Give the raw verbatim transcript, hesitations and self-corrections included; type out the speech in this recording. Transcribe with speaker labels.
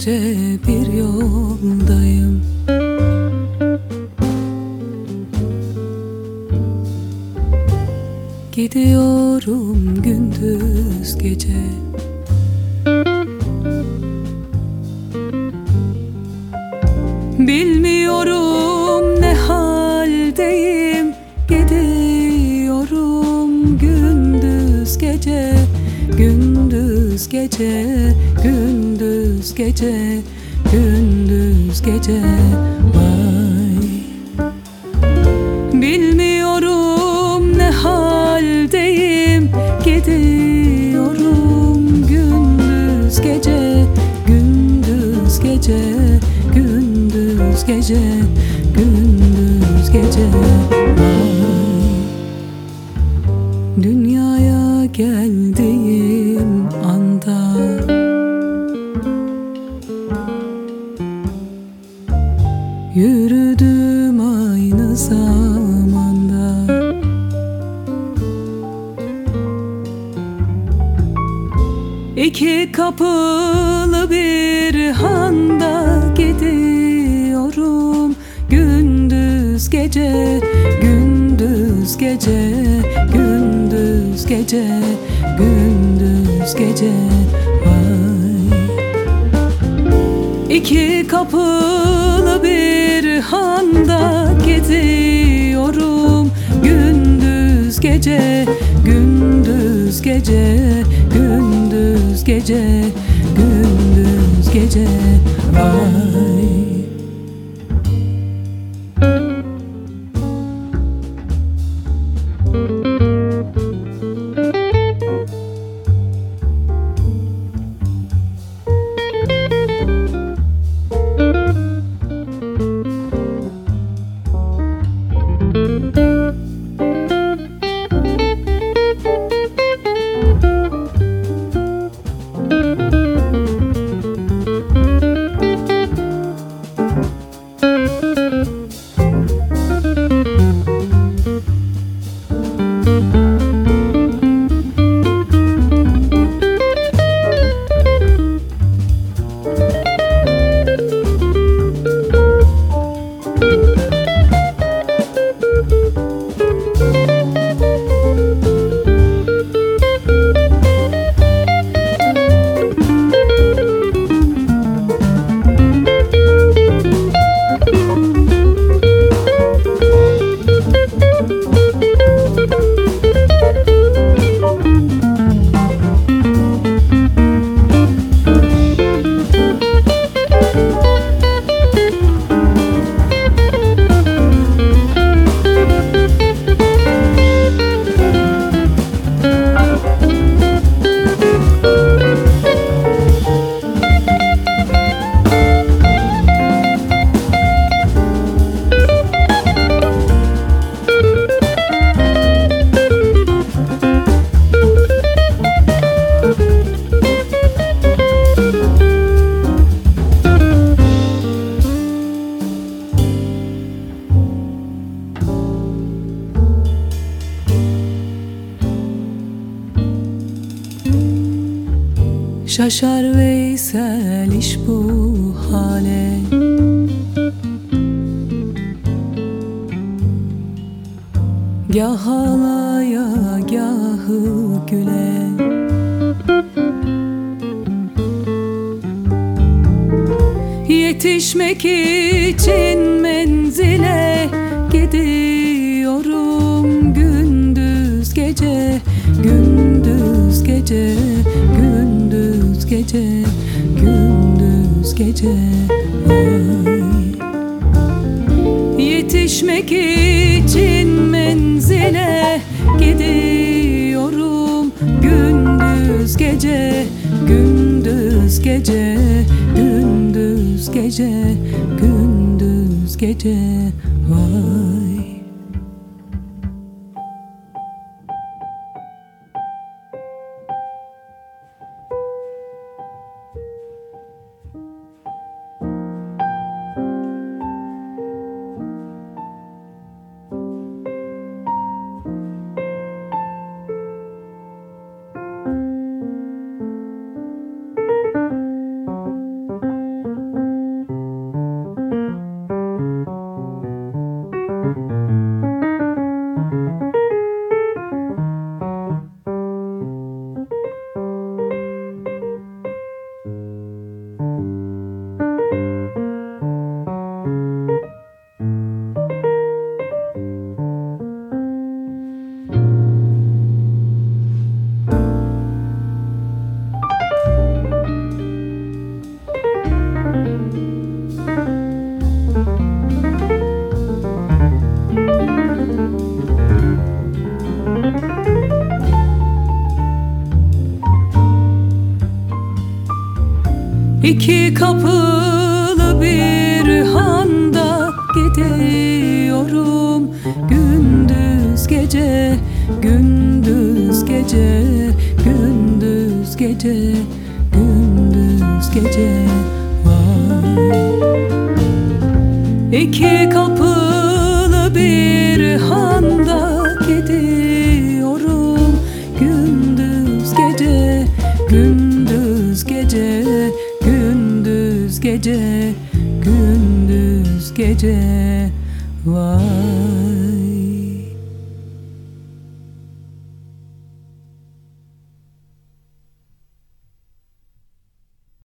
Speaker 1: gece bir yoldayım. Gidiyorum gündüz gece. Bilmiyorum ne haldeyim. Gidiyorum gündüz gece. Gündüz gece, gündüz gece, gündüz gece. Vay. Bilmiyorum ne haldeyim. Gidiyorum gündüz gece, gündüz gece, gündüz gece, gündüz gece. Vay. Dünyaya geldiğim anda yürüdüm aynı zamanda. İki kapılı bir handa gidiyorum gündüz gece, gündüz gece, gündüz gece, gündüz gece. Vay. İki kapılı bir handa gidiyorum gündüz gece, gündüz gece, gündüz gece, gündüz gece. Vay. Şaşar Veysel iş bu hale. Gâh ağlaya gâhı güle. Yetişmek için menzile gidiyorum gündüz gece, gündüz gece, gündüz gece, gündüz gece. Ay. Yetişmek için menzile gidiyorum gündüz gece, gündüz gece, gündüz gece, gündüz gece. Vay. kapılı bir handa gidiyorum. Gündüz gece, gündüz gece, gündüz gece, gündüz gece vay. İki kapılı bir handa gidiyorum. Gündüz gece, gündüz gece, gündüz gece, gündüz gece vay.